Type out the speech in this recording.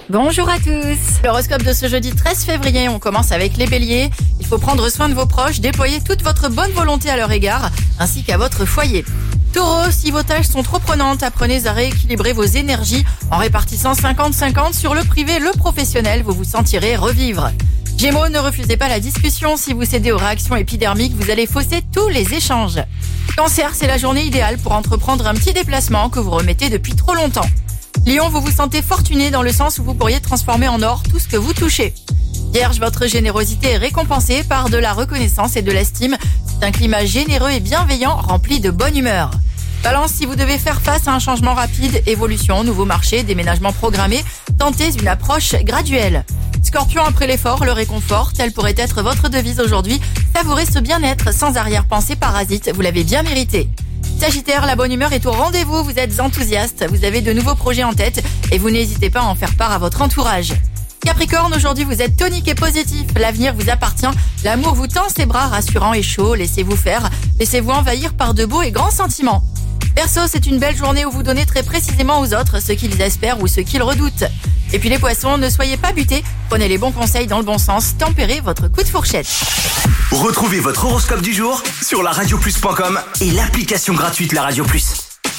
Bonjour à tous. L'horoscope de ce jeudi 13 février, on commence avec les béliers. Il faut prendre soin de vos proches, déployer toute votre bonne volonté à leur égard, ainsi qu'à votre foyer. Taureau, si vos tâches sont trop prenantes, apprenez à rééquilibrer vos énergies en répartissant 50-50 sur le privé et le professionnel, vous vous sentirez revivre. Gémeaux, ne refusez pas la discussion, si vous cédez aux réactions épidermiques, vous allez fausser tous les échanges. Cancer, c'est la journée idéale pour entreprendre un petit déplacement que vous remettez depuis trop longtemps. Lion, vous vous sentez fortuné dans le sens où vous pourriez transformer en or tout ce que vous touchez. Vierge, votre générosité est récompensée par de la reconnaissance et de l'estime. C'est un climat généreux et bienveillant, rempli de bonne humeur. Balance, si vous devez faire face à un changement rapide, évolution, nouveau marché, déménagement programmé, tentez une approche graduelle. Scorpion, après l'effort, le réconfort, telle pourrait être votre devise aujourd'hui. Savourez ce bien-être sans arrière-pensée parasite, vous l'avez bien mérité. Sagittaire, la bonne humeur est au rendez-vous, vous êtes enthousiaste, vous avez de nouveaux projets en tête et vous n'hésitez pas à en faire part à votre entourage. Capricorne, aujourd'hui vous êtes tonique et positif, l'avenir vous appartient, l'amour vous tend ses bras rassurants et chauds, laissez-vous faire, laissez-vous envahir par de beaux et grands sentiments. Verseau, c'est une belle journée où vous donnez très précisément aux autres ce qu'ils espèrent ou ce qu'ils redoutent. Et puis les poissons, ne soyez pas butés, prenez les bons conseils dans le bon sens, tempérez votre coup de fourchette. Retrouvez votre horoscope du jour sur laradioplus.com et l'application gratuite La Radio Plus.